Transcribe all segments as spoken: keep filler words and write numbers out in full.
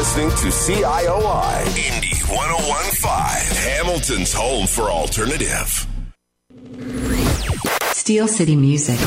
listening to C I O I, Indy one oh one point five, Hamilton's home for alternative. Steel City Music.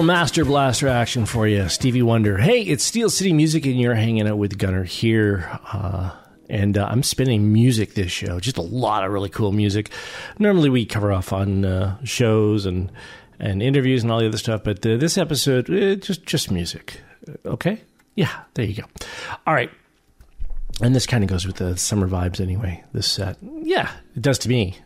Master Blaster action for you, Stevie Wonder. Hey, it's Steel City Music, and you're hanging out with Gunner here. Uh, and uh, I'm spinning music this show, just a lot of really cool music. Normally we cover off on uh, shows and and interviews and all the other stuff, but uh, this episode, uh, just just music. Okay? Yeah, there you go. All right. And this kind of goes with the summer vibes anyway, this set. Yeah, it does to me.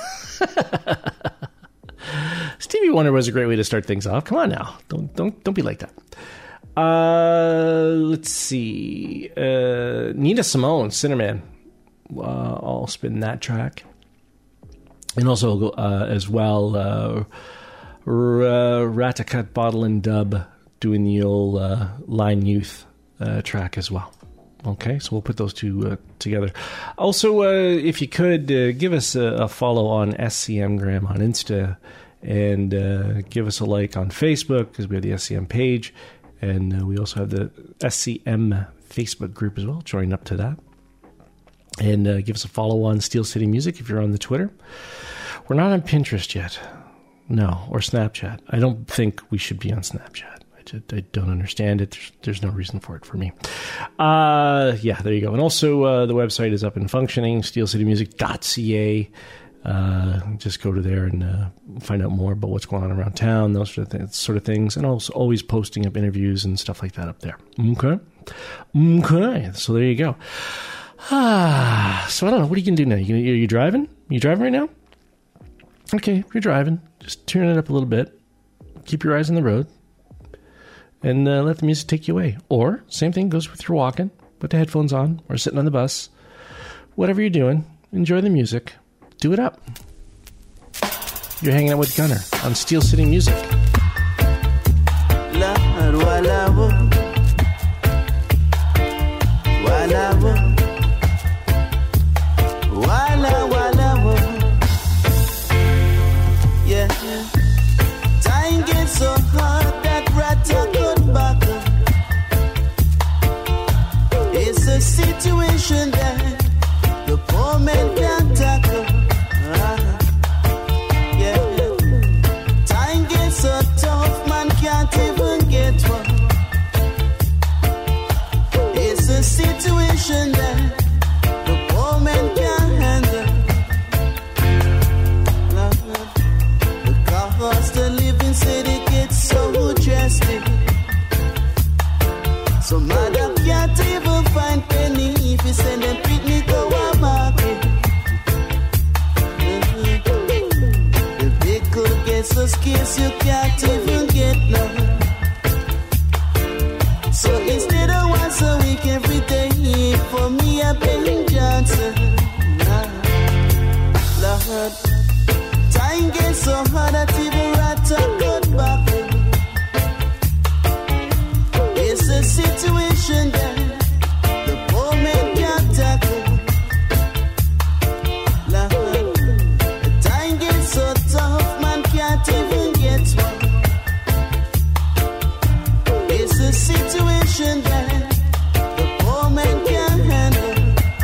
Stevie Wonder was a great way to start things off. Come on now. Don't don't don't be like that. Uh, let's see. Uh, Nina Simone, Cinnamon. Uh, I'll spin that track. And also, uh, as well, uh, R- uh, Ratacut Bottle and Dub doing the old uh, Line Youth uh, track as well. Okay, so we'll put those two uh, together. Also, uh, if you could, uh, give us a, a follow on S C M Gram on Insta, and uh, give us a like on Facebook, because we have the S C M page, and uh, we also have the S C M Facebook group as well. Join up to that. And uh, give us a follow on Steel City Music if you're on the Twitter. We're not on Pinterest yet. No, or Snapchat. I don't think we should be on Snapchat. I don't understand it. There's, there's no reason for it for me. Uh, yeah, there you go. And also, uh, the website is up and functioning, steel city music dot c a. Uh, just go to there and uh, find out more about what's going on around town, those sort of, th- sort of things. And also always posting up interviews and stuff like that up there. Okay? Okay. So there you go. Ah, so I don't know. What are you going to do now? You, are you driving? Are you driving right now? Okay, if you're driving, just turn it up a little bit. Keep your eyes on the road. And uh, let the music take you away. Or, same thing goes with your walking. Put the headphones on, or sitting on the bus. Whatever you're doing, enjoy the music. Do it up. You're hanging out with Gunner on Steel City Music. Yeah. Time gets so hard that rat it's a situation that the poor man can't tackle. Uh-huh. Yeah. Time gets so tough, man can't even get one. It's a situation that the poor man can't handle. Uh-huh. The cost of living city gets so drastic. So madam can't even find penny if you send them picnic to a market. Mm-hmm. The vehicle gets so scarce you can't even get none. So instead of once a week every day, for me a Ben Johnson. Lord, time gets so hard that even rat a good back. It's a situation that the poor man can't tackle. Lord, the time gets so tough, man can't even get one. It's a situation that the poor man can't handle.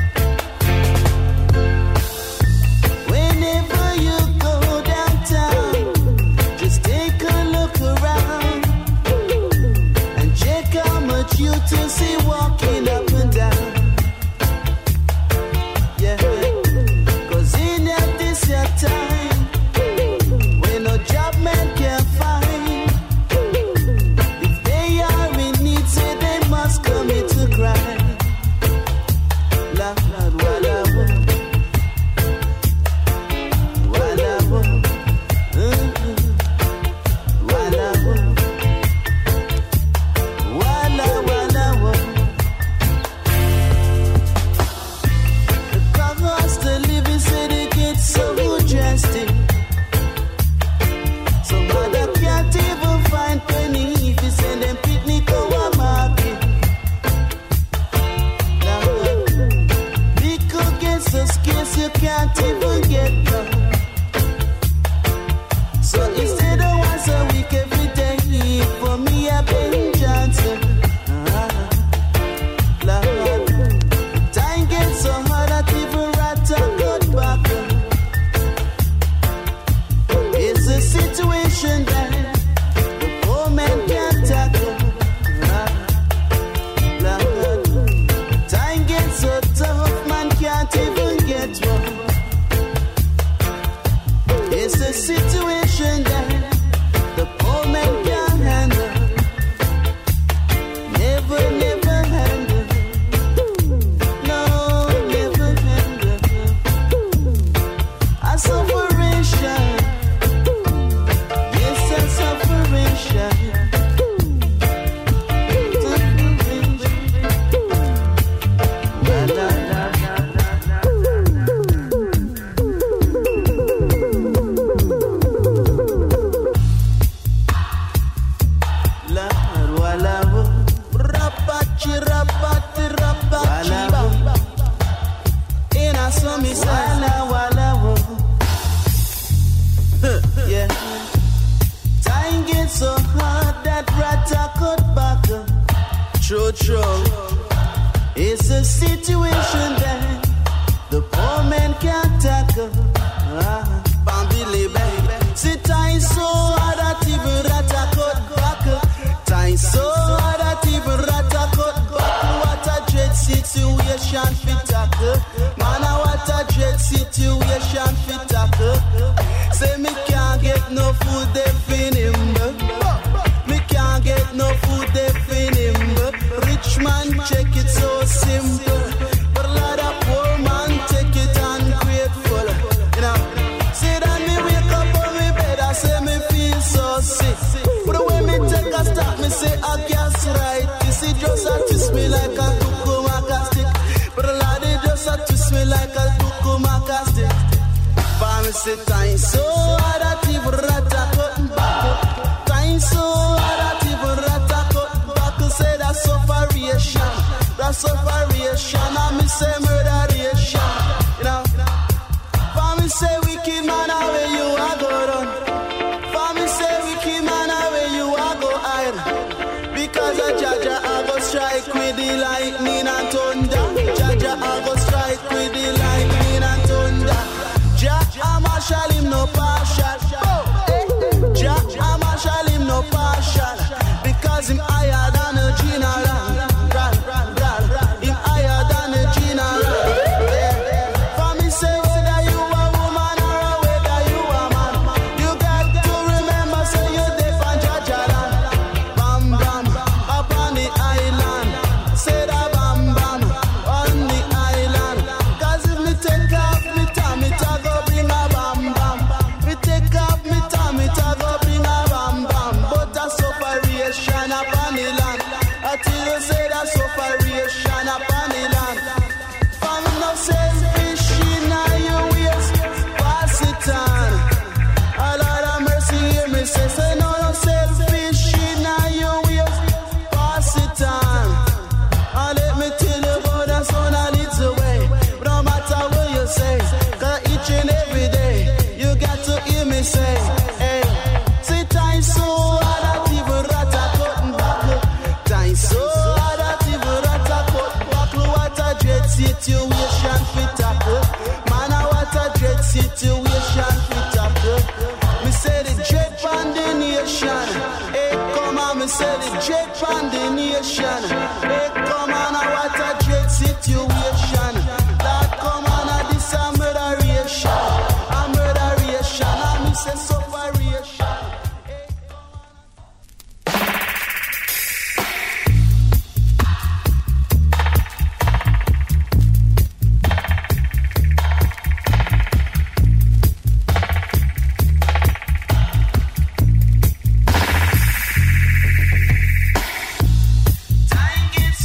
Whenever you go downtown, just take a look around. You to see walking up and down. Yeah, cause in this your time, when no job man can find, if they are in need, say they must commit to crime. Lord, Lord, walla, walla, walla, walla, walla. True, true. It's a situation that the poor man can't tackle. Ah, Bambili, baby. See, time so hard that even ratakot back. Time so hard that even ratakot back. What a dread situation fit tackle. Man, what a dread situation fit tackle. Say me can't get no food, they fin him. Me can't get no food, they fin him. Rich man check it so simple, but a lot of poor man take it ungrateful. You know, see that me wake up on me bed, I say me feel so sick. But when me take a stop, me say I guess right. You see, just a twist me like a cucumber stick. But a lot of just a twist me like a cucumber stick. But me say time so hard that even rata cutting back. Time so hard that even rata cutting back. Say that's sufferation, that's sufferation. And me say murderation. You know, for me say wicked man away you a go run. For me say wicked man away you a go hide. Because a Jaja a go strike with the lightning and thunder. Jaja a go strike with the lightning and thunder. Jah a marshal him no partial. Jah a marshal him no partial. Because him higher than a general. Him higher than a general. For me say whether you a woman or whether you a man, you got to remember say you dey on Jaja land. Bam bam up on the island. Say that bam bam on the island. Cause if me take off me time, it a go bring a bam bam. Me take off me time, it a go bring a bam bam. But a sufferation upon the land. Until you say that sufferation upon the land. For me no selfish in your ways, pass it on. A lot of mercy hear me say, say no no selfish in your ways, pass it on. And let me tell you about that son that leads the way. But no matter what you say, cause each and every day, you got to hear me say, hey, say time so hard that even rata cutting back. Time so hard that even rata cutting back. What a dread situation fit tackle. Man, what a dread situation fit tackle. Me say the dread from the nation. Hey, come on, me say the dread from the nation. Hey, come on, what a dread situation. That come on, this a murderation. A murderation, and me say sufferation. Hey, come on. Time gets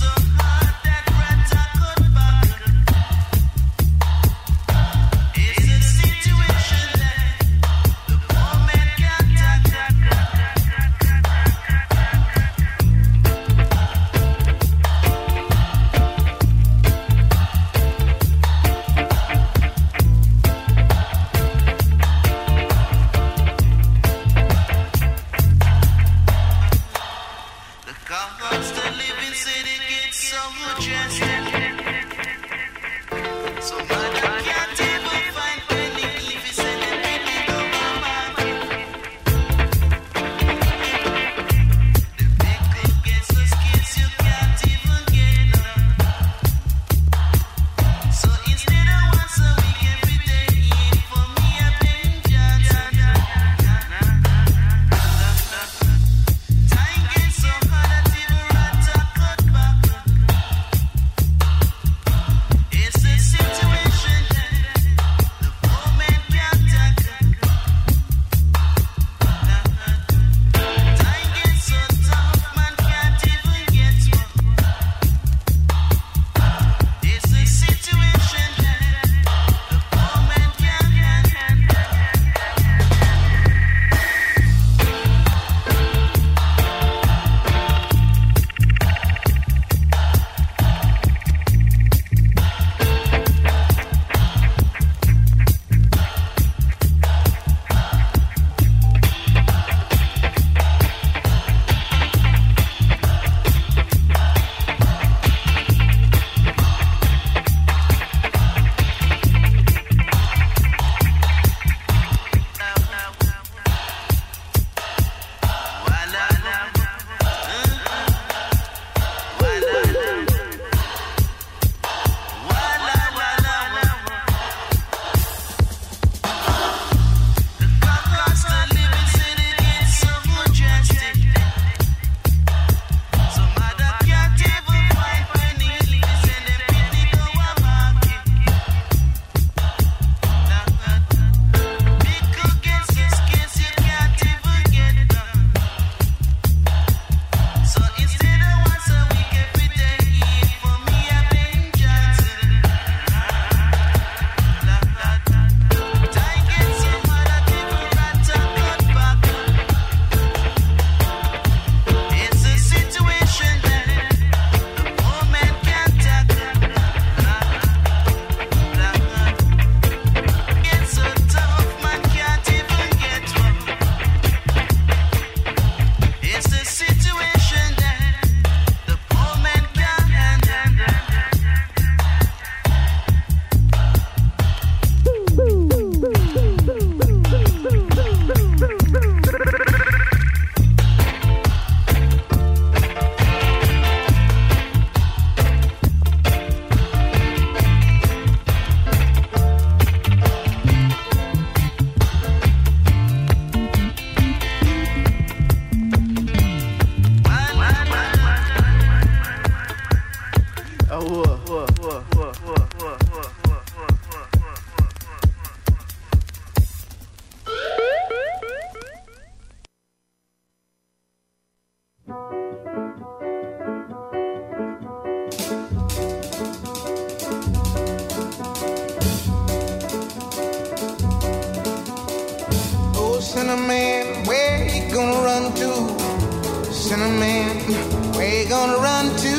Oh, Cinnamon, where you gonna run to? Cinnamon, where you gonna run to?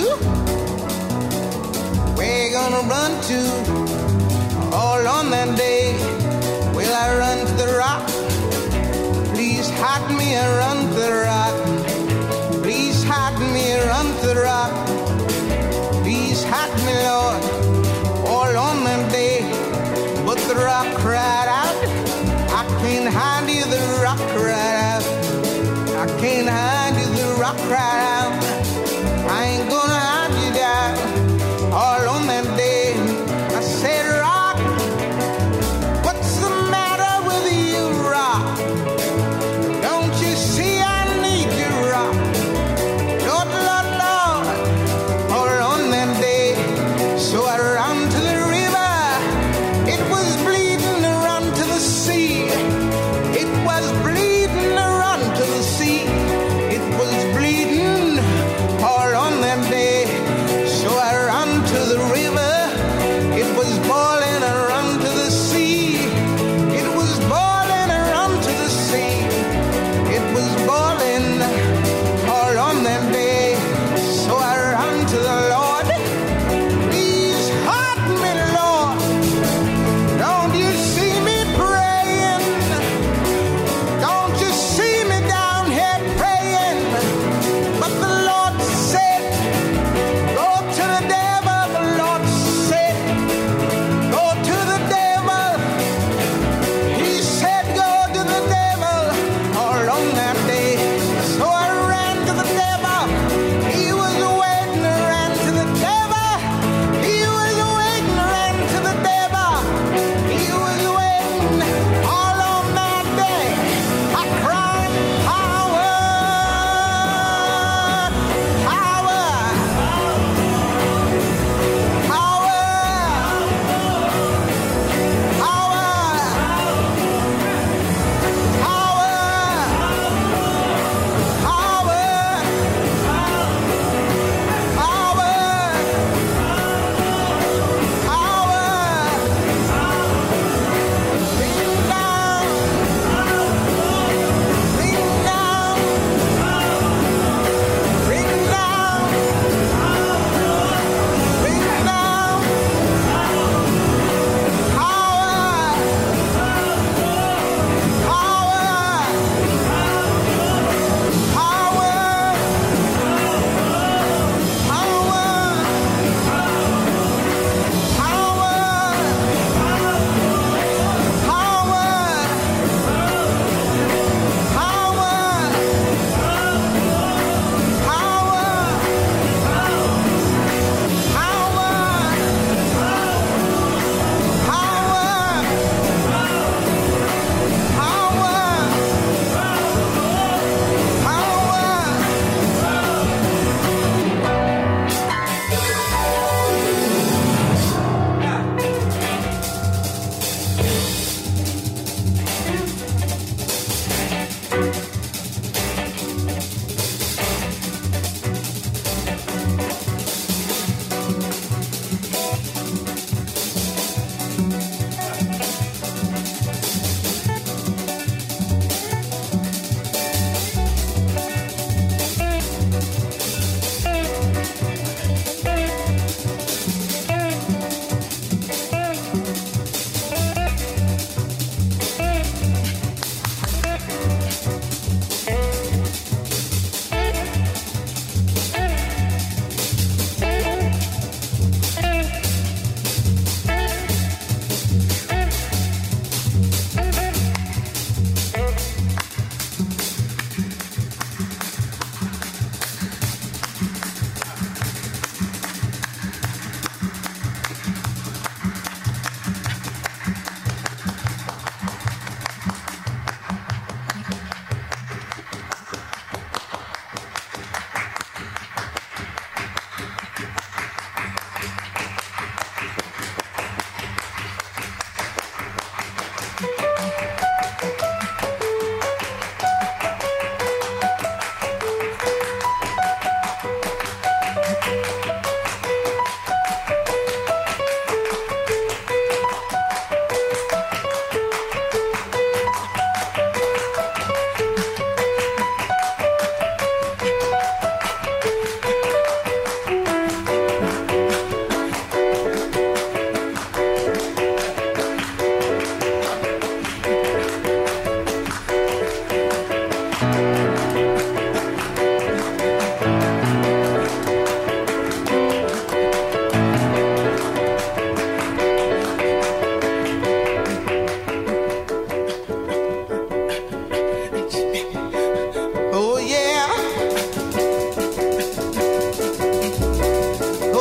Where you gonna run to? All on that day, will I run to the rock? Please hide me and run to the rock. Please hide me and run to the rock. Please hide me, Lord, all on that day. But the rock cried out, I can't hide you, the rock cried out. I can't hide you, the rock cried out. I ain't gonna hide you down. All on that day, I said, rock, what's the matter with you, rock? Don't you see I need you, rock? Lord, Lord, Lord, all on that day. So I ran to the river, it was bleeding to run to the sea. It was bleeding to run to the sea. It was bleeding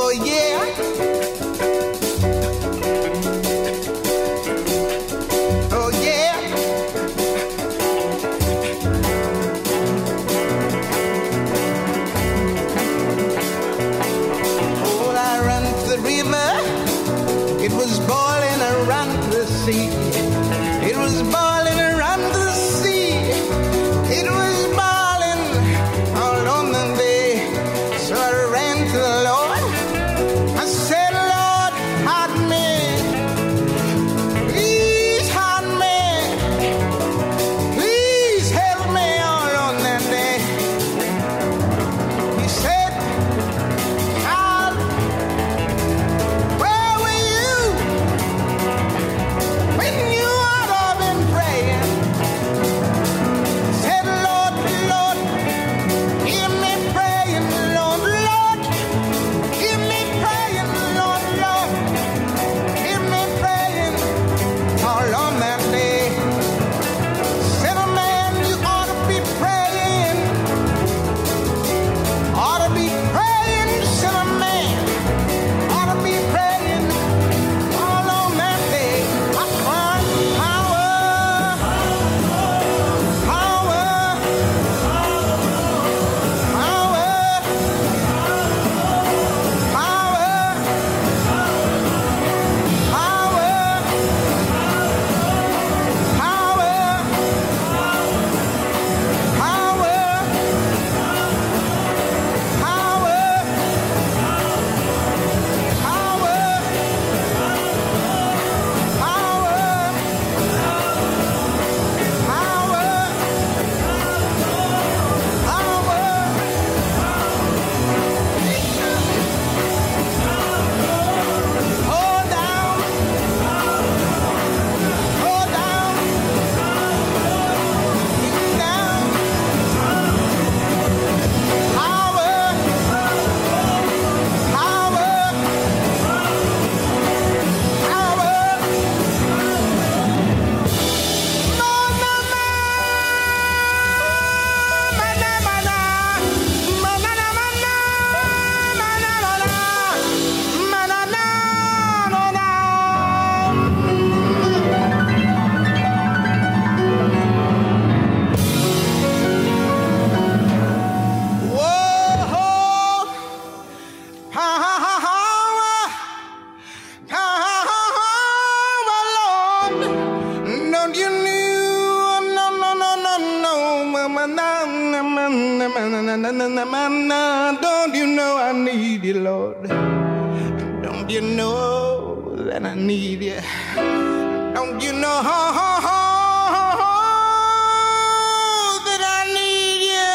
Oh yeah. Oh yeah. Oh, I ran to the river. It was boiling around the sea. It was boiling around the sea. It was boiling all on the day. So I ran to the Lord. I said, Lord, hide me. Please hide me. Please help me all on that day. He said, child, where were you when you ought to have been praying? Said, Lord, Lord, hear me praying, Lord, Lord, hear me praying, Lord, Lord, hear me praying all on that day. Said, a man, you ought to be praying, ought to be praying, said a man, ought to be praying all on that day. I cried, power, power, power, hold down, hold down, get down, power, power, power, whoa, power, power, Lord, don't you know, no, no, no, no, no, mama, na, na, na, na, na, na, na, na, na, na, don't you know I need you, Lord? Don't you know that I need you? Don't you know that I need you?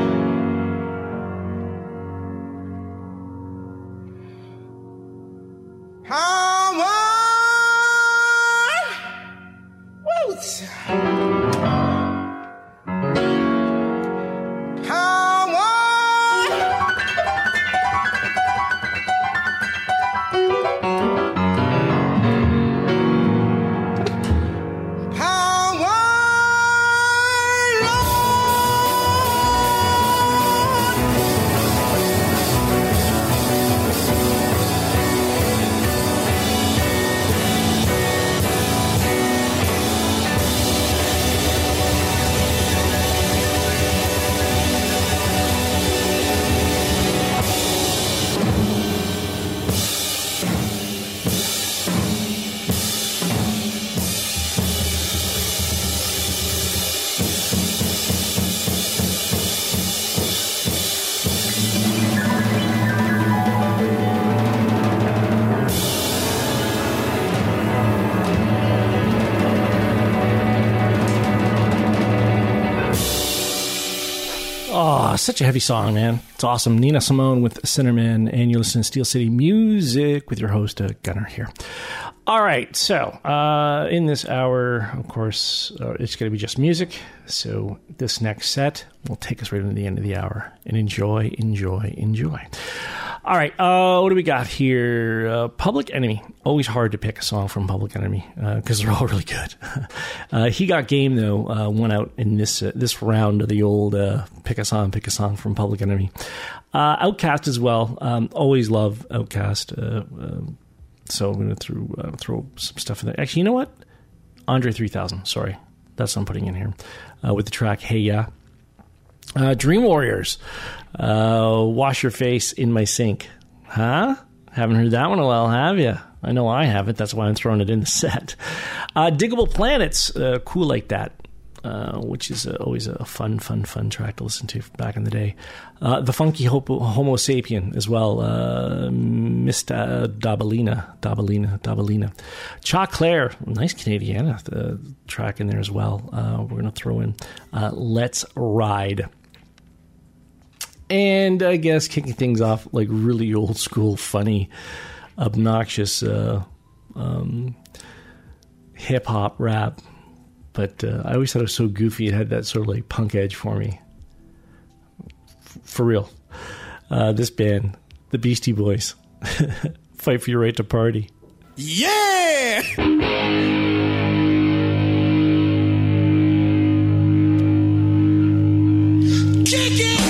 Power, woo, power, power, Lord. Oh, such a heavy song, man. It's awesome. Nina Simone with Cinnamon, and you listen to Steel City Music with your host, uh, Gunnar here. All right, so uh, in this hour, of course, uh, it's going to be just music. So this next set will take us right into the end of the hour. And enjoy, enjoy, enjoy. All right, uh, what do we got here? Uh, Public Enemy. Always hard to pick a song from Public Enemy because uh, they're all really good. uh, He Got Game, though, uh, won out in this uh, this round of the old uh, pick a song, pick a song from Public Enemy. Uh, Outkast as well. Um, always love Outkast. Uh, uh, so I'm going to throw, uh, throw some stuff in there. Actually, you know what? Andre three thousand. Sorry. That's what I'm putting in here. Uh, with the track Hey Ya. Uh, Dream Warriors. Uh, Wash Your Face in My Sink. Huh? Haven't heard that one in a while, have you? I know I haven't. That's why I'm throwing it in the set. Uh, Diggable Planets. Uh, Cool Like That. Uh, which is uh, always a fun, fun, fun track to listen to back in the day. Uh, the Funky Homo, Homo Sapien as well. Uh, Mista Dabalina. Dabalina. Dabalina. Cha Claire. Nice Canadiana the track in there as well. Uh, we're going to throw in uh, Let's Ride. And I guess kicking things off like really old school, funny, obnoxious uh, um, hip hop rap. But uh, I always thought it was so goofy. It had that sort of like punk edge for me. F- for real. Uh, this band, the Beastie Boys. Fight for your right to party. Yeah! Kick it!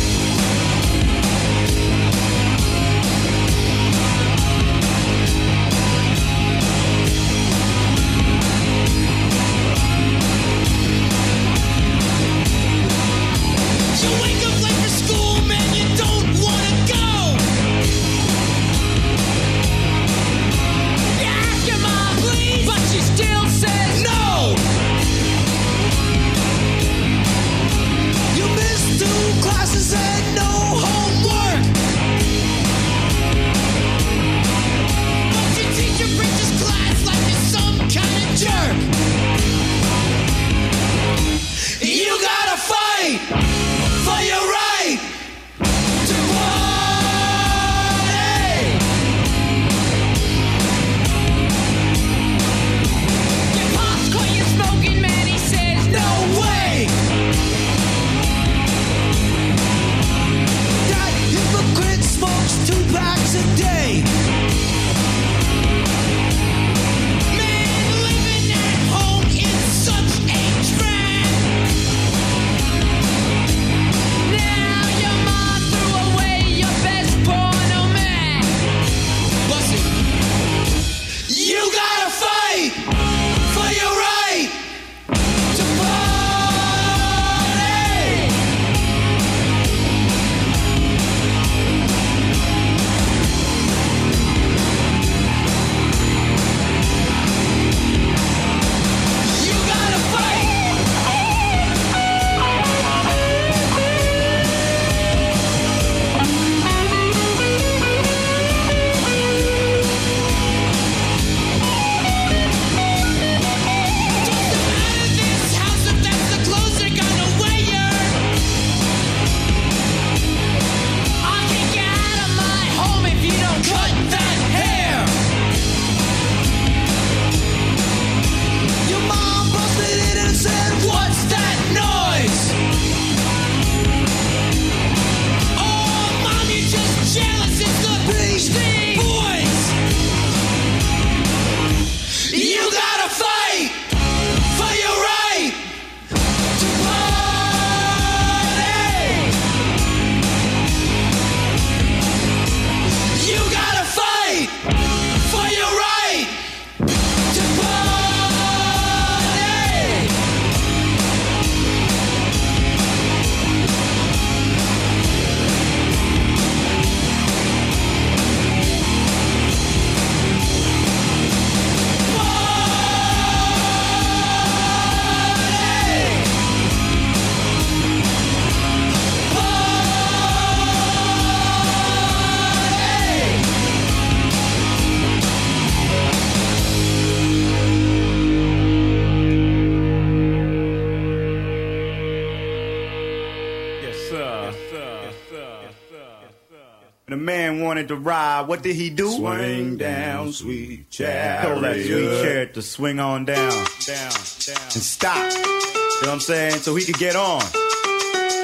The man wanted to ride. What did he do? Swing down, sweet chariot. Told that sweet chariot to swing on down, down, down, and stop. You know what I'm saying? So he could get on.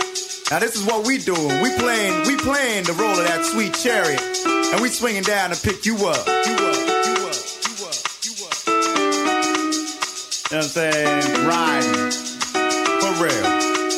Now this is what we doing. We playing, we playing the role of that sweet chariot, and we swinging down to pick you up. You up, you up, you up, you up. You know what I'm saying? Riding. For real.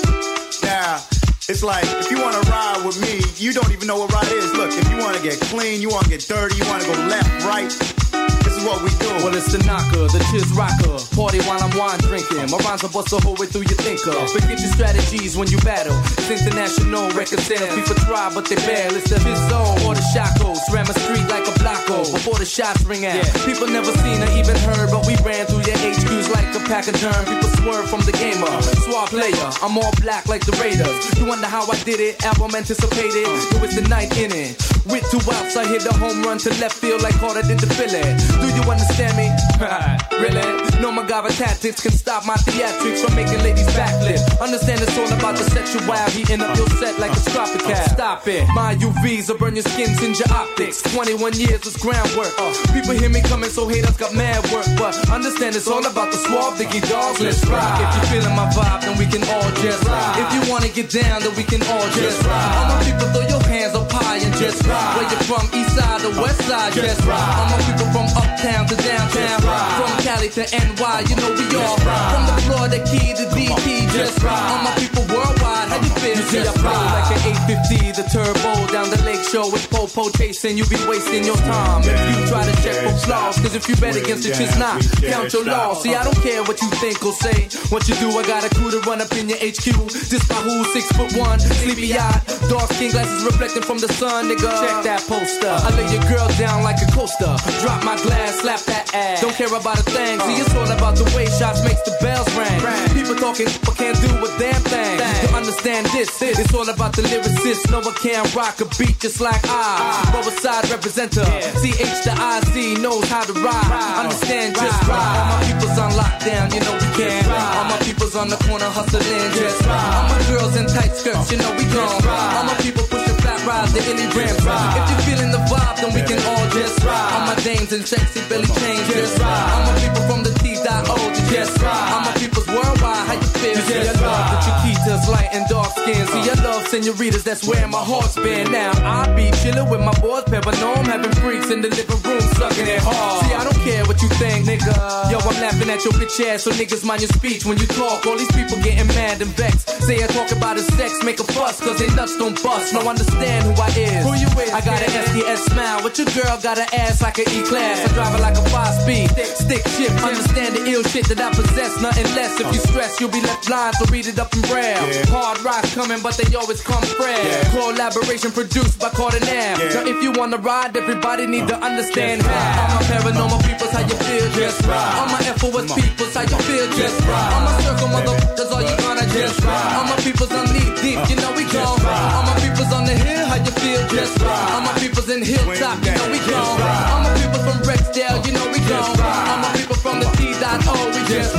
Now, it's like, if you want to ride with me, you don't even know what ride is. Look, if you want to get clean, you want to get dirty, you want to go left, right, this is what we do. Well, it's the knocker, the chiz rocker. Party while I'm wine drinking. My rhymes will bust the whole way through your thinker. Forget your strategies when you battle. It's international record sales. People try, but they bail. It's the chiz zone or the shackles. Ram a street like a blocko before the shots ring out. Yeah. People never seen or even heard, but we ran through your H Qs like a pack of germ. People swerve from the gamer. Swap player, I'm all black like the Raiders. You wonder how I did it? Album anticipated. It was the ninth inning. With two outs, I hit the home run to left field like Carter did the Philly. Do you understand me? Really? No MacGyver tactics can stop my theatrics from making ladies backflip. Understand it's all about the sexuality. Heating up your set like a Stropicat. Stop it. My U Vs will burn your skin, singe your optics. twenty-one years was groundwork. Uh, people hear me coming, so haters got mad work. But understand it's all about the suave, diggy dogs. Let's ride. If you're feeling my vibe, then we can all just ride. If you wanna get down, then we can all just ride. All my people, throw your hands up high and just ride. Where you from, east side or west side, just ride. All my people from uptown to downtown, from Cali to N Y, you know we all ride. From the Florida Key to D T, just ride. All my people worldwide, how you feel? You see I flow like an eight fifty, the turbo down the lake show with Popo chasing. You be wasting your time if you try to check for flaws. Cause if you bet against the chiz not, count your loss. See, I don't care what you think or say. What you do, I got a crew to run up in your H Q. This my who, six foot one, sleepy eyed, dark skin glasses reflecting from the sun, nigga. Check that poster. I lay your girl down like a coaster. Drop my glass, slap that ass. Don't care about a thing. See, it's all about the way shots makes the bells ring. People talking, but can't do a damn thing. You understand this? It's all about the lyricist. No one can rock a beat just like I. Both side representer. C H to I Z knows how to ride. Understand just ride. All my people's on lockdown, you know we can. All my people's on the corner hustling just ride. All my girls in tight skirts, you know we gone. All my people pushing flat rides, the illy ramps. If you feeling the vibe, then we can all just ride. All my dames in sexy belly chains, just ride. All my people from the T dot O, just ride. All my people's worldwide, how you feel? See, I love the Chiquitas, light and dark skin. See, I love senoritas, that's where my heart's been. Now, I be chillin' with my boys, Pepper. No, I'm having freaks in the living room, sucking it hard. See, I don't care what you think, nigga. Yo, I'm laughing at your bitch ass, so niggas mind your speech when you talk. All these people getting mad and vexed. Say I talk about his sex, make a fuss, cause they nuts don't bust. No, understand who I is. Who you is? I got an S D S smile, but your girl got an ass like an E-class. I drive it like a five-speed, stick shift. Understand the ill shit that I possess, nothing less. If you stress, you'll be left blind, so read it up in braille. Hard rocks coming, but they always come fresh. Collaboration produced by Cardinal. Now if you wanna ride, everybody need to understand how. All my paranormal peoples, how you feel, just ride. All my F O S peoples, how you feel, just ride. All my circle motherfuckers, all you gonna just ride. All my peoples on knee deep, you know we gone. All my peoples on the hill, how you feel, just ride. All my peoples in Hilltop, you know we gone. All my people from Rexdale, you know we gone. All my people from the T dot O, we just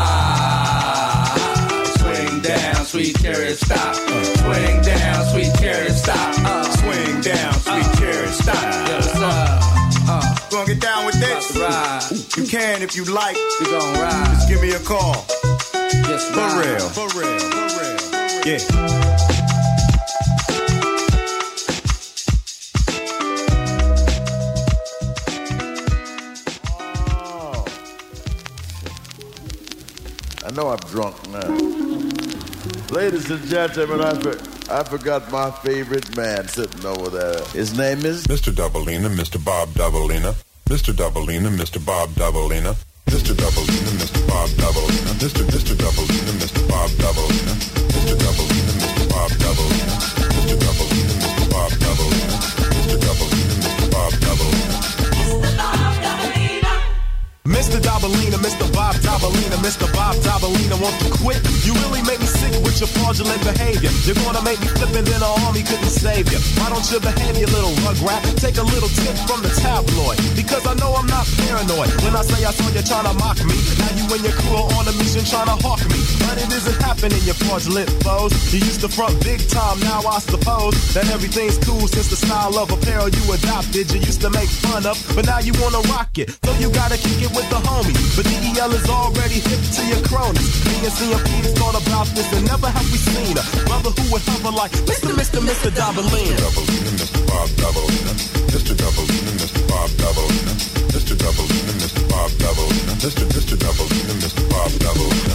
ride. Swing down, sweet chariot, stop. Swing down, sweet chariot, stop. Swing down, sweet chariot, stop. Yes, sir. Uh, Gonna get down with this? ride. You can if you like. We gon' ride. Just give me a call. Just For ride. real. For real. For real. Yeah. I know I'm drunk now. Ladies and gentlemen, I, for, I forgot my favorite man sitting over there. His name is Mister Doubleina, Mister Bob Doubleina, Mister Doubleina, Mister Bob Doubleina, Mister Doubleina, Mister Bob Doubleina, Mister Mister Doubleina, Mister Bob Doubleina, Mister Doubleina, Mister Bob Doubleina, Mister Doubleina, Mister Bob Doubleina, Mister Doubleina, Mister Bob Doubleina. Mister Doubleina, Mister Bob Doubleina, Mister Bob Doubleina, won't you quit? You really make me sick with your fraudulent behavior. You're gonna make me flip and then an army couldn't save you. Why don't you behave, you little rugrat? Take a little tip from the tabloid, because I know I'm not paranoid. When I say I saw you trying to mock me, now you and your crew are on a mission trying to hawk me. But it isn't happening, you fraudulent foes. You used to front big time, now I suppose that everything's cool since the style of apparel you adopted. You used to make fun of, but now you wanna rock it. So you gotta kick it with the homie, but D E L is already hip to your cronies. Me and C M P's thought about this and never have we seen a brother who would hover like Mister Mister Mister Dabalina. Mister Bob Dabalina, Mister Dabalina, Mister Bob Dabalina, Mister Dabalina, Mister Bob Dabalina, Mister Mister Dabalina, Mister Bob Dabalina.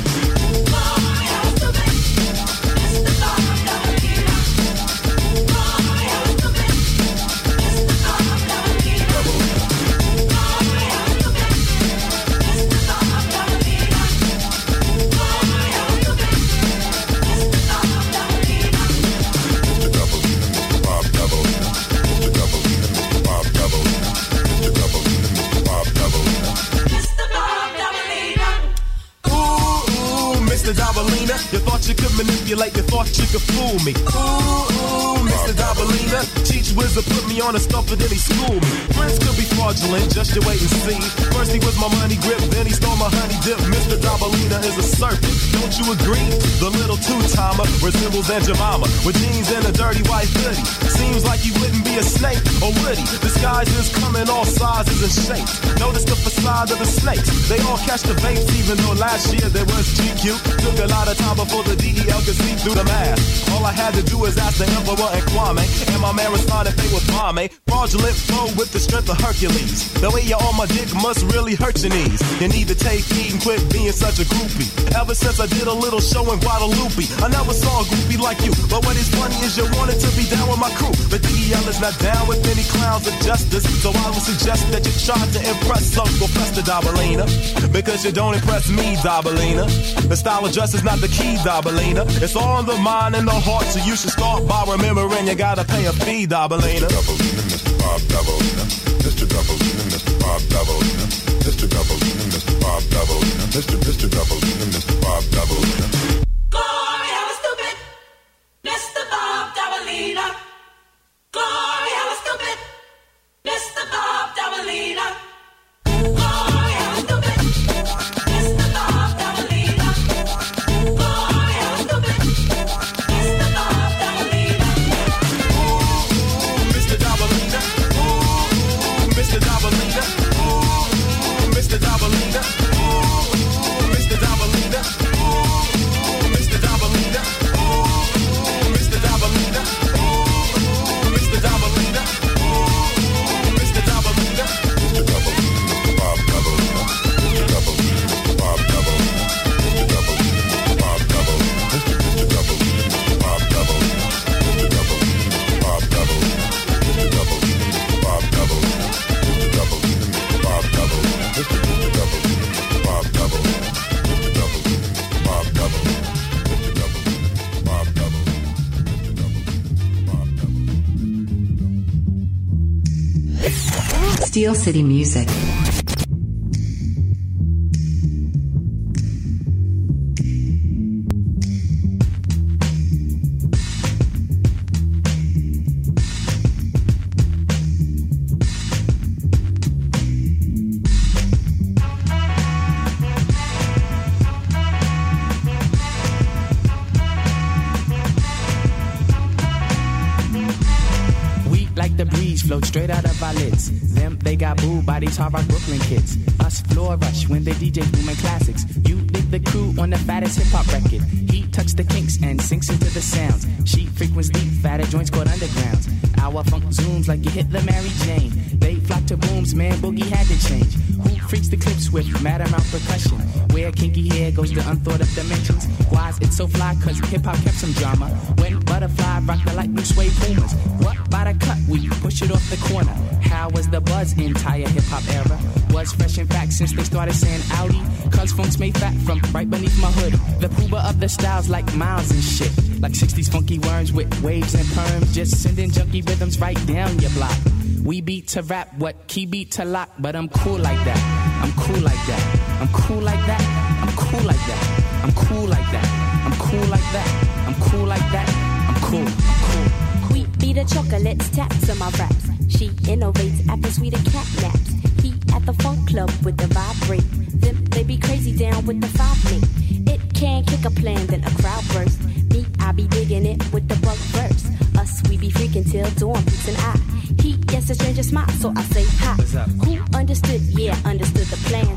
Mister Dabalina, you thought you could manipulate, you thought you could fool me. Ooh, ooh, Mister Dabalina, Cheech Wizard put me on a stuff and then he schooled me. Friends could be fraudulent, just you wait and see. First he was my money grip, then he stole my honey dip. Mister Dabalina is a serpent, don't you agree? The little two-timer resembles Aunt Jemima with jeans and a dirty white hoodie. Seems like he wouldn't be a snake, or would he? Disguises come in all sizes and shapes. Notice the facade of the snakes, they all catch the vapes, even though last year there was G Q. Took a lot of time before the D E L could see through the mask. All I had to do was ask the Emperor and Kwame, and my man responded they was Kwame. Fraudulent flow with the strength of Hercules. The way you're on my dick must really hurt your knees. You need to take heed and quit being such a groupie. Ever since I did a little show in Guadalupe, I never saw a groupie like you. But what is funny is you wanted to be down with my crew. But D E L is not down with any clowns of justice. So I would suggest that you try to impress Uncle Fester Dabalina. Because you don't impress me, Dabalina. The style of dress is not the key, Dabalina. It's all in the mind and the heart, so you should start by remembering you gotta pay a fee, Dabalina. Mister Bob Dabalina, Mister Dabalina, Mister Bob Dabalina, Mister Dabalina, Mister Bob Dabalina, Mister Mister Dabalina, Mister Bob Dabalina. Glory, I was stupid, Mister Bob Dabalina. Glory, I was stupid, Mister Bob Dabalina. Glory, I was stupid, Mister Bob Dabalina. Glory, I was stupid, Mister Bob Dabalina. Ooh, Mister Dabalina. Ooh, Mister Dabalina. Ooh, Mister Dabalina. Ooh, Mister Dabalina. Ooh, Mister Dabalina. Ooh, Mister Dabalina. Ooh, Mister Dabalina. Ooh, Mister Dabalina. Mister Dabalina, Mister Bob Dabalina, Mister Dabalina, Mister Bob Dabalina, Mister Dabalina, Mister Bob Dabalina, Mister Mister Dabalina, Mister Bob Dabalina, Mister Dabalina, Mister Bob Dabalina, Mister Dabalina, Mister Bob Dabalina, Mister Dabalina, Mister Bob Dabalina, Mister Mister Dabalina, Mister Bob Dabalina, Mister Dabalina, Mister Bob Dabalina, Mister Dabalina, Mister Bob Dabalina, Mister Dabalina, Bob Dabalina. Steel City Music. Float straight out of our lids. Them, they got booed by these hard rock Brooklyn kids. Us floor rush when they D J booming classics. You dig the crew on the fattest hip hop record. He tucks the kinks and sinks into the sounds. She frequents deep, fatter joints called undergrounds. Our funk zooms like you hit the Mary Jane. They flock to booms, man, boogie had to change. Who freaks the clips with mad amount percussion? Where kinky hair goes to unthought of dimensions. Why's it so fly? Cause hip hop kept some drama. When Butterfly rocked the light blue suede Pumas. What by the cut? We push it off the corner. How was the buzz entire hip hop era? Was fresh in fact since they started saying Audi. Cause funk's made fat from right beneath my hood. The pooba of the styles like miles and shit. Like sixties funky worms with waves and perms. Just sending junky rhythms right down your block. We beat to rap, what key beat to lock. But I'm cool like that, I'm cool like that. I'm cool like that, I'm cool like that. I'm cool like that, I'm cool like that. I'm cool like that, I'm cool, I'm cool. We be the chocolates, taps on my raps. She innovates after sweeter cat naps. He at the funk club with the vibrate. Them they be crazy down with the five me. It can kick a plan, then a crowd burst. Me, I be digging it with the bug verse. Us, we be freaking till dawn, Peace and I. He gets a stranger smile, so I say hi. Who understood? Yeah, understood the plans. Him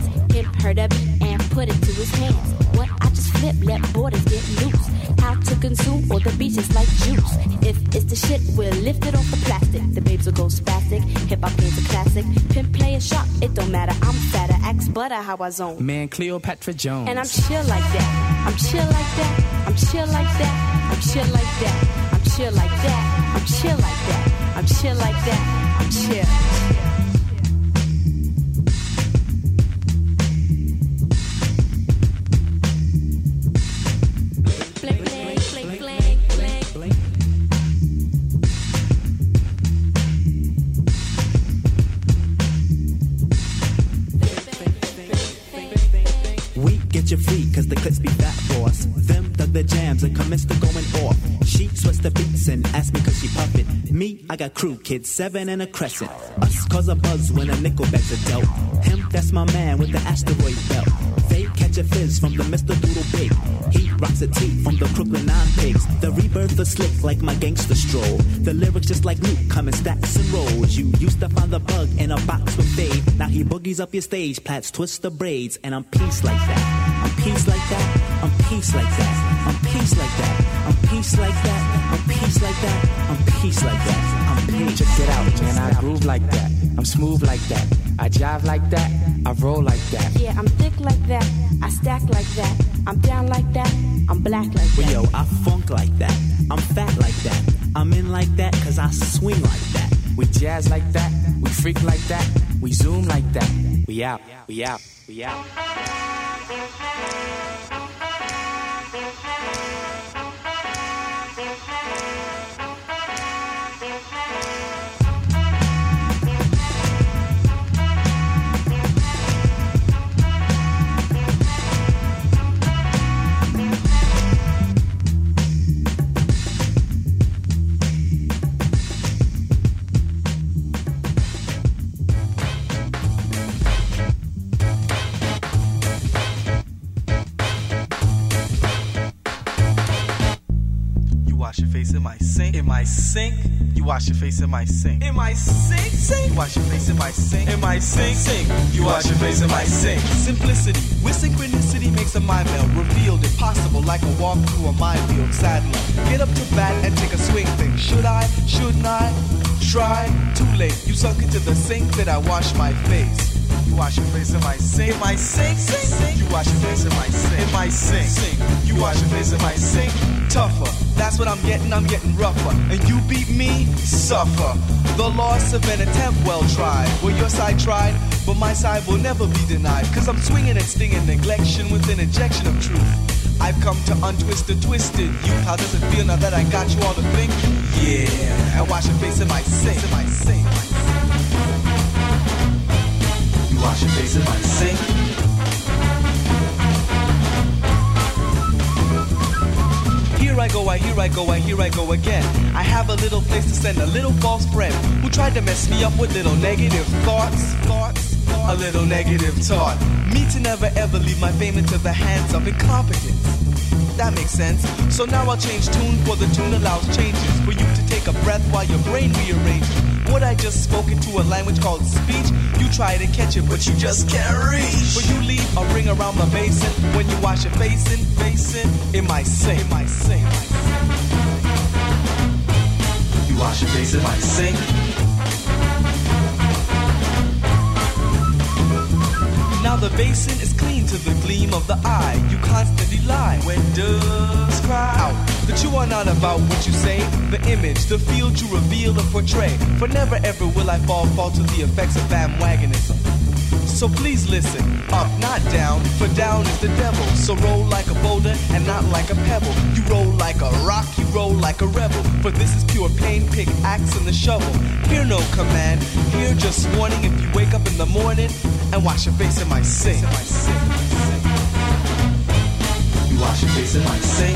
heard a beat and put it to his hands. What I just flip, let borders get loose. How to consume all the beats just like juice. If it's the shit, we'll lift it off the plastic. The babes will go spastic. Hip hop game's a classic. Pimp play a sharp, it don't matter. I'm fatter, axe butter how I zone. Man, Cleopatra Jones. And I'm chill like that. I'm chill like that. I'm chill like that. I'm chill like that. I'm chill like that. I'm chill like that. I'm chill like that. I'm chill. Get you free, cause the clips be fat for us. Them dug the jams and commenced to going off. She sweats the beats and asked me cause she puffin'. Me, I got crew kids, seven and a crescent. Us cause a buzz when a nickel bags are dealt. Him, that's my man with the asteroid belt. They catch a fizz from the Mister Doodle Big. He rocks a tee from the Crooklyn Nine Pigs. The rebirth is slick like my gangster stroll. The lyrics just like Luke, come in stacks and rolls. You used to find the bug in a box with Dave. Now he boogies up your stage, plats, twist the braids. And I'm peace like that. I'm peace like that. I'm peace like that. I'm peace like that. I'm peace like that. I'm peace like that. I'm peace like that. I'm peace. Check it out, man. I groove like that. I'm smooth like that. I jive like that. I roll like that. Yeah, I'm thick like that. I stack like that. I'm down like that. I'm black like that. Well, yo, I funk like that. I'm fat like that. I'm in like that cause I swing like that. We jazz like that. We freak like that. We zoom like that. We out. We out. We out. In my sink, in my sink, you wash your face in my sink. In my sink, sink, you wash your face in my sink. In my sink, sink, you wash your face in my sink. Simplicity with synchronicity makes a mind meld, revealed impossible like a walk through a minefield. Sadly, get up to bat and take a swing. Think, should I? Shouldn't I? Try. Too late. You sunk into the sink that I wash my face. You wash your face in my sink. In my sink, sink, sink. You wash your face in my sink. In my sink, sink. You wash your face in my sink. Tougher. That's what I'm getting. I'm getting rougher. And you beat me, suffer. The loss of an attempt, well tried. Well, your side tried, but my side will never be denied. Cause I'm swinging and stinging neglection with an injection of truth. I've come to untwist the twisted youth. How does it feel now that I got you all to think? Yeah. And wash your face in my sink. In my sink. Wash your face in my sink. Here I go, I here I go, I here I go again. I have a little place to send a little false friend who tried to mess me up with little negative thoughts, thoughts, a little negative thought. Me to never ever leave my fame into the hands of incompetence. That makes sense. So now I'll change tune, for the tune allows changes for you to take a breath while your brain rearranges. What I just spoke into a language called speech. You try to catch it, but you just can't reach. But you leave a ring around the basin when you wash your face in, face in, in my sink, in my sink. You wash your face in my sink. Now the basin is clean to the gleam of the eye. You constantly lie when doves cry out that you are not about what you say. The image, the field you reveal and portray. For never ever will I fall, fall to the effects of bandwagonism. So please listen, up, not down, for down is the devil. So roll like a boulder and not like a pebble. You roll like a rock, you roll like a rebel. For this is pure pain, pick axe and the shovel. Hear no command, hear just warning. If you wake up in the morning and wash your face in my sink. You wash your face in my sink.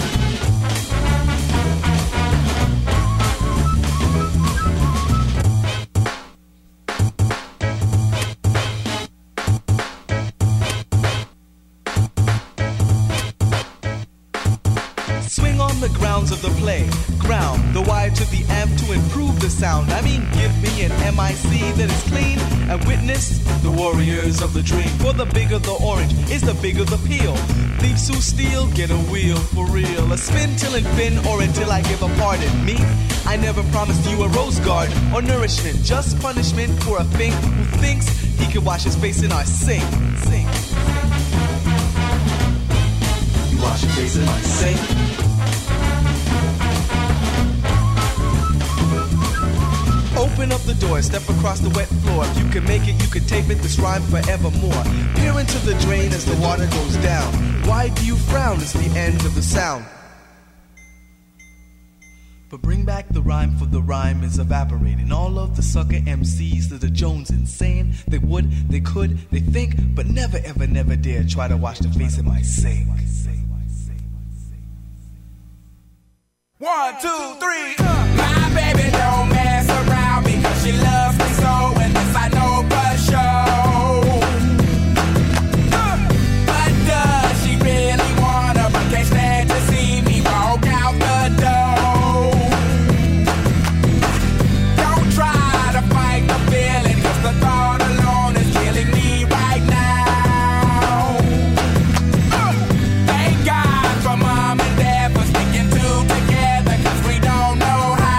Swing on the grounds of the play. Ground the wire to the amp to improve the sound. I mean, give me an M I C that is clean and with witness the warriors of the dream. For the bigger the orange is the bigger the peel. Thieves who steal get a wheel for real. A spin till it fin or until I give a pardon. Me, I never promised you a rose garden or nourishment. Just punishment for a fink who thinks he can wash his face in our sink. Sink. You wash your face in our sink. Open up the door, step across the wet floor. If you can make it, you can tape it, this rhyme forevermore. Peer into the drain as the water goes down. Why do you frown? It's the end of the sound. But bring back the rhyme, for the rhyme is evaporating. All of the sucker M Cs that are Jones insane. They would, they could, they think, but never, ever, never dare try to wash the face in my sink. One, two, three. My baby don't mess around because she loves me so, and this I know for sure. But does she really wanna? But can't stand to see me walk out the door. Don't try to fight the feeling, 'cause the thought alone is killing me right now. Thank God for mom and dad for sticking two together, 'cause we don't know how.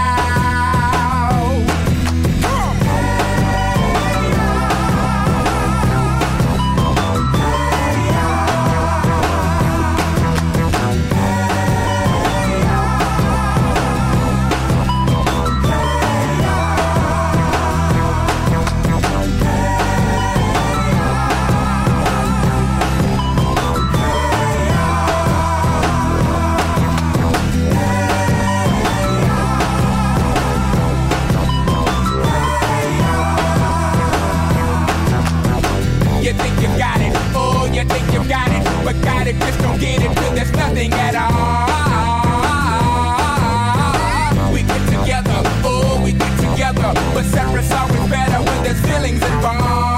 You think you got it, oh, you think you got it, but got it, just don't get it till there's nothing at all. We get together, oh, we get together, but separate's always better when there's feelings involved.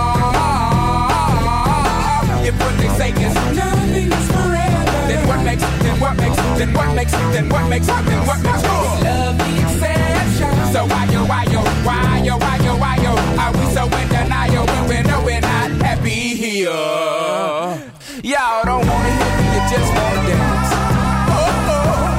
If what they say is nothing is forever, then what makes, then what makes, then what makes, then what makes, then what makes love the exception? So why yo, why yo, why yo, why yo, why yo, are we so in denial when we know we're not happy here? Y'all don't wanna hear me, you just wanna dance. Oh, oh.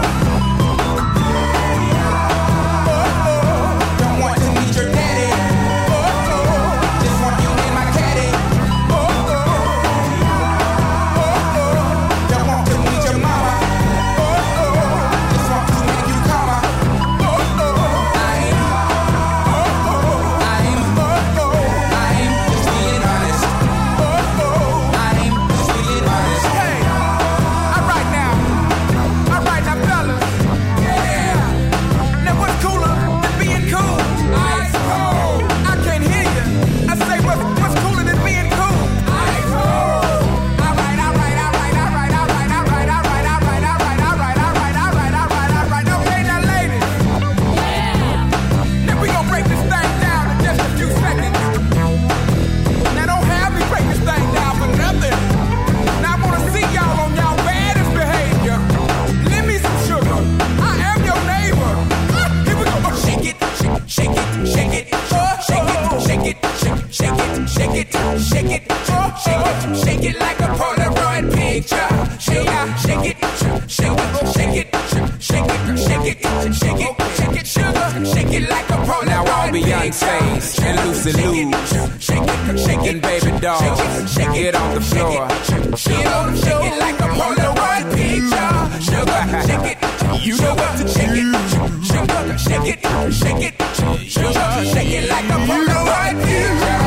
Oh, oh. Don't want to meet your daddy. Oh, oh. Just want you in my caddy. Oh, oh. Oh, oh. Don't want to meet your mama. Oh, oh. Just want to make you calmer. Oh, oh. I'm, oh, oh. I'm, oh, oh. I'm just being honest. Oh, oh. I'm just being honest. Hey, all right now, all right now, fellas. Yeah. Now what's cooler than being cool? Ice cold. I can't hear you. I say what's what's cooler than being cool? Ice cold. All right, all right, all right, all right, all right, all right, all right, all right, all right, all right, all right, all right, all right, all right. Okay, now, ladies. Yeah. Now we gonna break this thing down in just a few seconds. Now don't have me break this thing down for nothing. Now I wanna see y'all on y'all baddest behavior. Lend me some sugar. I am your neighbor. Ah, here we go. Oh, shake it, shake, shake it, shake it, oh, shake it, shake it, shake, shake it, shake it, shake it, oh, shake it, shake it like a Polaroid picture. Shake it, shake it, shake it, shake it, shake it, shake it, shake it, shake it, sugar, shake it like a Polaroid picture. Now all Beyonce's and Lucy Lou's and Baby Doll, get on the floor. Get on the floor. Shake it like a Polaroid picture. Sugar, shake it, you know what to shake it. Sugar, shake it, shake it, sugar, shake it like a Polaroid picture.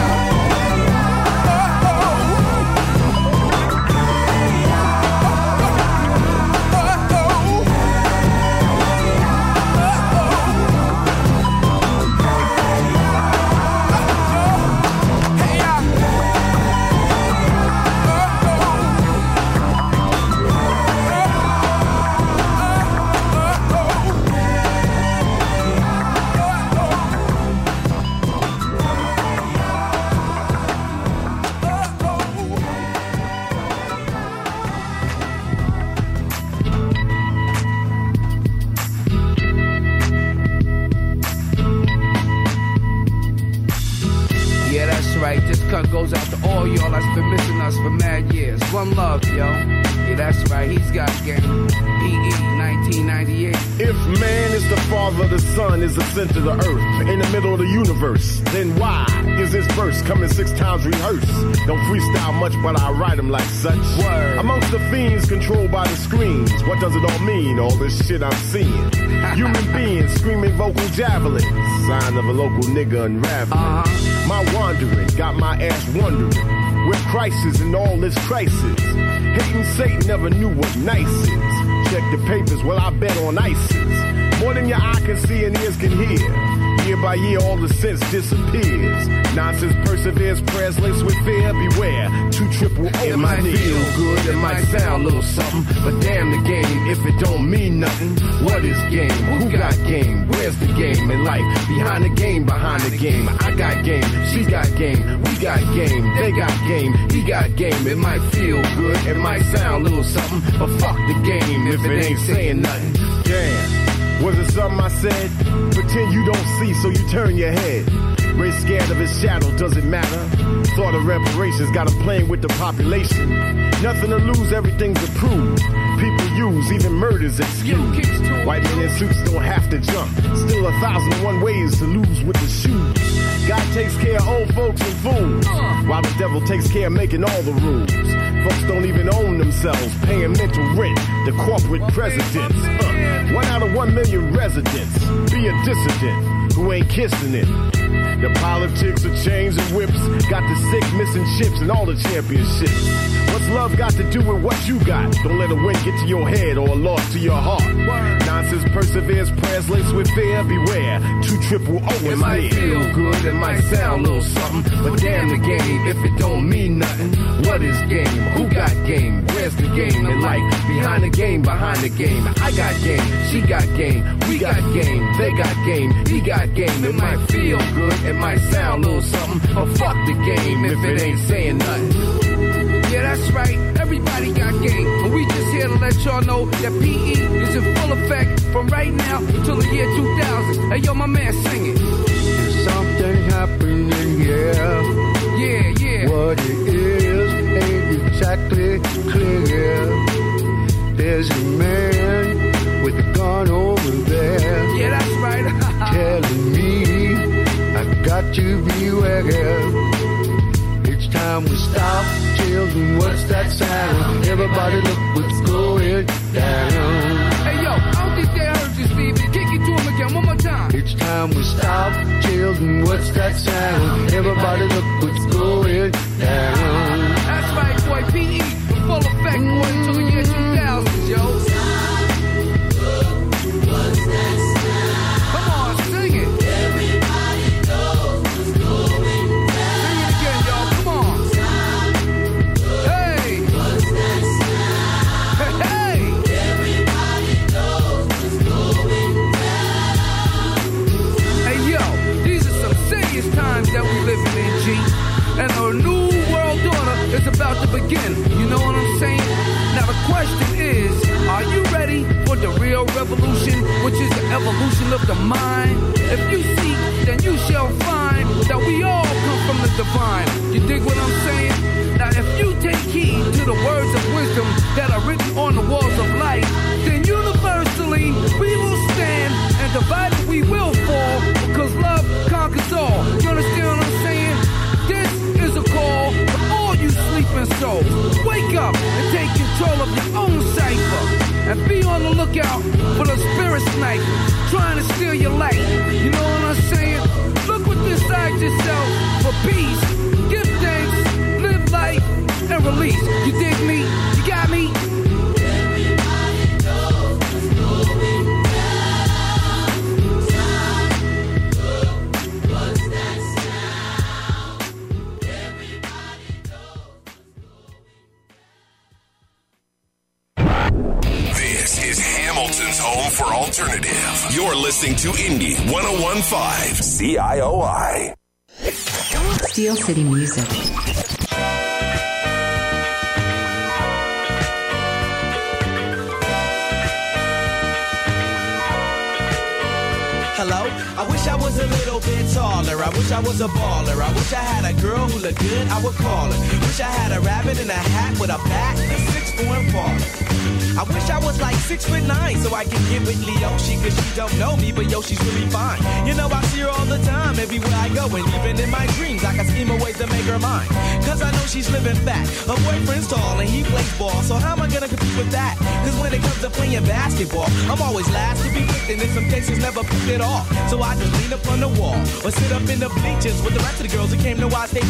that's right. This cut goes out to all y'all that's been missing us for mad years. One love, yo. Yeah, that's right. He's got game. P E nineteen ninety-eight. If man is the father, the sun is the center of the earth, in the middle of the universe, then why is this verse coming six times rehearsed? Don't freestyle much, but I write them like such. Word. Amongst the fiends controlled by the screens, what does it all mean, all this shit I'm seeing? Human beings screaming vocal javelins, sign of a local nigga unraveling. Uh-huh. My wandering got my ass wondering, where Christ is in all this crisis. Hating Satan never knew what nice is. Check the papers, well I bet on ISIS. More than your eye can see and ears can hear. Year by year all the sense disappears. Nonsense perseveres, prayers laced with fear. Beware, two triple O. It might feel good, it might sound a little something, but damn the game if it don't mean nothing. What is game? Who got game? Where's the game in life? Behind the game, behind the game. I got game, she got game, we got game, they got game, he got game. It might feel good, it might sound a little something, but fuck the game if it ain't saying nothing. Damn. Was it something I said? Pretend you don't see, so you turn your head. Race scared of his shadow, does it matter? Thought of reparations, got him playing with the population. Nothing to lose, everything's approved. People use, even murders excuse. White men in suits don't have to jump. Still a thousand and one ways to lose with the shoes. God takes care of old folks and fools, while the devil takes care of making all the rules. Folks don't even own themselves, paying mental rent to corporate presidents. Uh, one out of one million residents. Be a dissident who ain't kissing it. The politics of chains and whips got the sick missing chips and all the championships. What's love got to do with what you got? Don't let a win get to your head or a loss to your heart. Nonsense perseveres, prayers laced with fear. Beware, two triple O is It might near. feel good, it might sound a little something, but damn the game if it don't mean nothing. What is game? Who got game? Where's the game in life? Behind the game, behind the game. I got game, she got game, we got game, they got game, he got game. It might feel good, it might sound a little something, but fuck the game if it ain't saying nothing. Yeah, that's right, everybody got game, but we just here to let y'all know that P E is in full effect from right now until the year two thousand. Hey, yo, my man, sing it. There's something happening here. Yeah, yeah. What it is ain't exactly clear. There's a man with a gun over there. Yeah, that's right. Telling me I got to beware. It's time we stop. Children, what's that sound? Everybody look what's going down. Hey, yo, I don't think they heard you, Stevie. Kick it to him again, one more time. It's time we stop. Children, what's that sound? Everybody look what's going down. That's right, boy. P E in full effect, boy, until the year two thousand, yo. Come on, sing it. Everybody knows what's going down. Sing it again, y'all. Come on. Hey. What's that sound? Hey, hey. Everybody knows what's going down. Hey, yo, these are some serious times that we living in, G. And a new world order is about to begin. You know what I'm saying? Now the question is, are you ready for the real revolution, which is the evolution of the mind? If you seek, then you shall find that we all come from the divine. You dig what I'm saying? Now if you take heed to the words of wisdom that are written on the walls of life, then universally we will stand, and divided we will fall, because love conquers all. You understand what I'm saying? This is a call for all you sleeping souls. Wake up and take control of your own cipher. And be on the lookout for the spirit sniper trying to steal your life. You know what I'm saying? Look inside yourself for peace. Give thanks, live life, and release. You dig me? You got me? Everybody knows what's going down. Time, look, what's that sound? This is Hamilton's home for alternative. You're listening to Indie one oh one point five C I O I. Steel City Music. Hello? I wish I was a little bit taller. I wish I was a baller. I wish I had a girl who look good, I would call her. Wish I had a rabbit in a hat with a bat and a six four baller. I wish I was like six foot nine so I could get with Leoshi, cause she don't know me, but yo, she's really fine. You know, I see her all the time, everywhere I go, and even in my dreams, I can scheme a way to make her mine. Cause I know she's living fat, her boyfriend's tall, and he plays ball, so how am I gonna compete with that? Cause when it comes to playing basketball, I'm always last to be picked, and in some cases never picked at all. So I just lean up on the wall, or sit up in the bleachers with the rest of the girls who came to watch they